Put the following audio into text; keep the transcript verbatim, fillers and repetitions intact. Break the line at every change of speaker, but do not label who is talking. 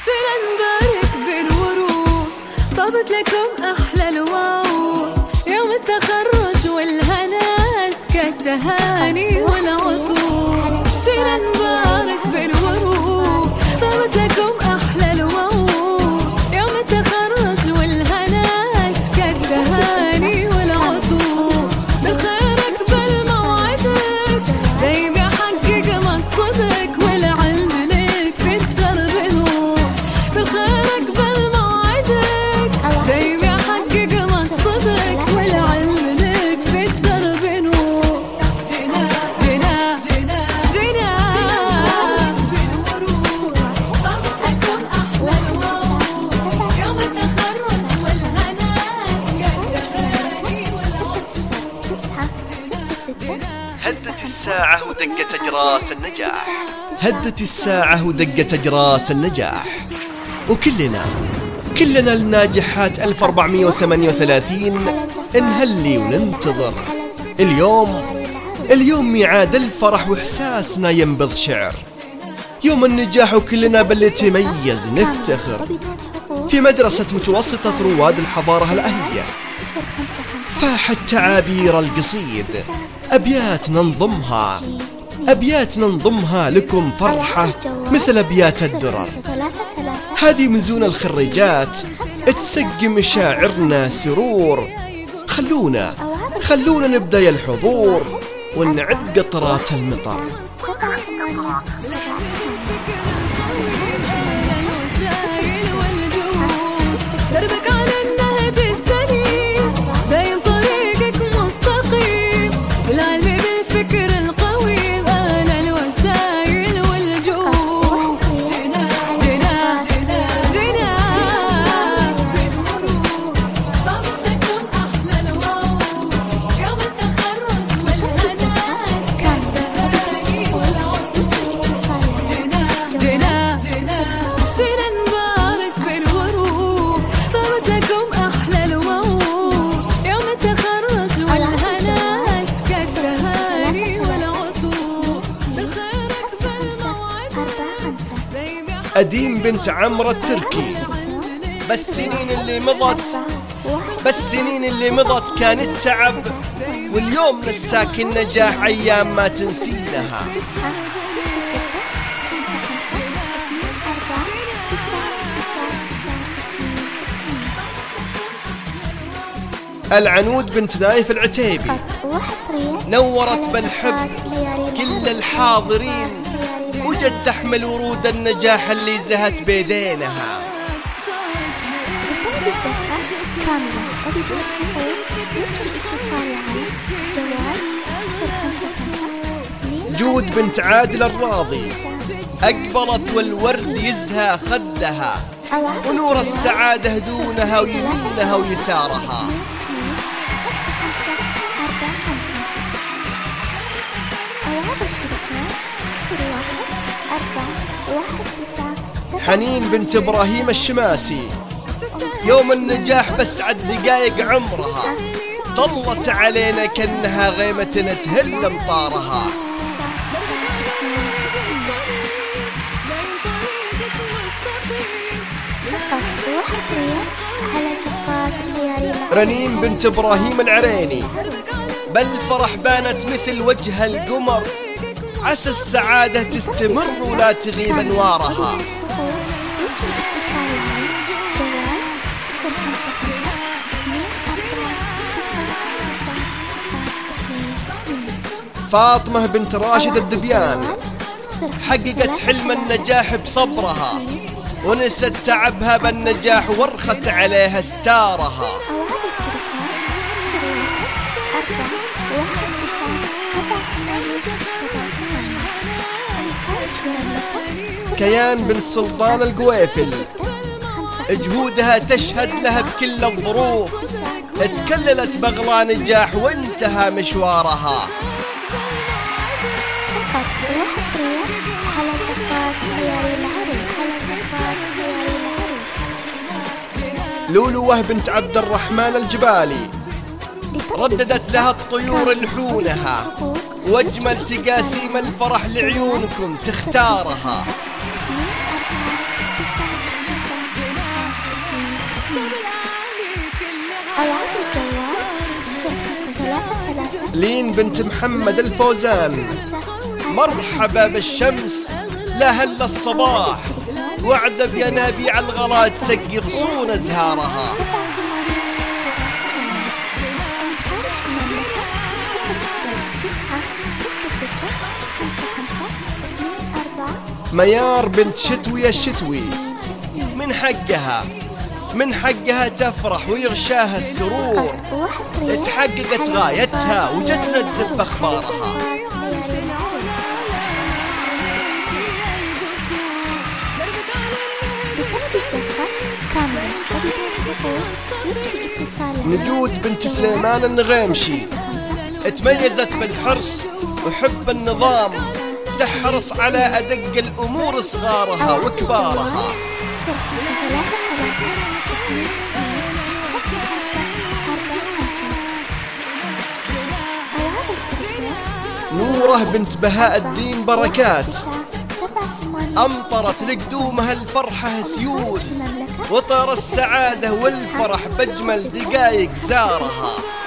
جينا نبارك بالورود، طابت لكم أحلى الوعود، يوم التخرج والهنا أزكى التهاني والعطور. جينا نبارك بالورود، طابت لكم أحلى الوعود، يوم التخرج والهنا أزكى التهاني والعطور. بالخيرك بالموعدك دايم يحقق مقصدك، والعلم لك في الدرب نور. بالخيرك بالموعدك دايم يحقق مقصدك، والعلم لك في الدرب نور. جينا جينا جينا جينا بالورود، طابت لكم أحلى الوعود، يوم التخرج والهنا أزكى التهاني والعطور.
هدت الساعة ودقت أجراس النجاح، هدت الساعة ودقت أجراس النجاح، وكلنا كلنا الناجحات ألف وأربعمية وثمانية وثلاثين نهلي وننتظر اليوم. اليوم ميعاد الفرح وإحساسنا ينبض شعر، يوم النجاح وكلنا باللي تميز نفتخر. في مدرسة متوسطة رواد الحضارة الأهلية فاحت تعابير القصيد، أبيات ننظمها أبيات ننظمها لكم فرحة مثل أبيات الدرر. هذه من زون الخريجات تسقي مشاعرنا سرور. خلونا خلونا نبدأ يا الحضور ونعد قطرات المطر.
دربك على النهج السليم، باين طريقك مستقيم، بالعلم بالفكر القويم، أنا الوسائل والجهود. جينا جينا جينا جينا بالورود، طابت لكم أحلى الوعود، يوم التخرج والهنا أزكى التهاني والعطور. جينا جينا جينا جينا نبارك بالورود، طابت لكم أحلى الوعود، يوم التخرج والهنا أزكى التهاني والعطور. بالخيرك بالموعد دايم يحقق
أديم بنت عمرو التركي، بالسنين اللي مضت بالسنين اللي مضت كان التعب، واليوم نساك النجاح أيام ما تنسينها. العنود بنت نايف العتيبي نورت بالحب كل الحاضرين، وجد تحمل ورود النجاح اللي زهت بيدينها. جود بنت عادل الراضي أقبلت والورد يزهى خدها، ونور السعادة دونها ويمينها ويسارها. حنين بنت إبراهيم الشماسي يوم النجاح بس عد دقايق عمرها، طلت علينا كأنها غيمة تهل امطارها. رنيم بنت إبراهيم العريني بالفرح بانت مثل وجه القمر، عسى السعادة تستمر ولا تغيب أنوارها. فاطمة بنت راشد الدبيان حققت حلم النجاح بصبرها، ونست تعبها بالنجاح ورخت عليها ستارها. كيان بنت سلطان القويفل جهودها تشهد لها بكل الظروف، تكللت بغلى نجاح وانتهى مشوارها. لولوة بنت عبد الرحمن الجبالي رددت لها الطيور لحونها، واجمل تقاسيم الفرح لعيونكم تختارها.
ألعاب الجوال صفر خمسة ثلاثة ثلاثة
لين بنت محمد الفوزان. مرحبا بالشمس لا هلا الصباح، واعذب يا نابيع الغلا تسقي غصون ازهارها. ميار بنت شتوي الشتوي، من حقها من حقها تفرح ويغشاها السرور، تحققت غايتها وجتنا تزف اخبارها. نجود بنت سليمان النغيمشي، تميزت بالحرص وحب النظام، تحرص على أدق الأمور صغارها وكبارها. نوره بنت بهاء الدين بركات، أمطرت لقدومها الفرحة سيول، وطر السعادة والفرح بأجمل دقايق زارها.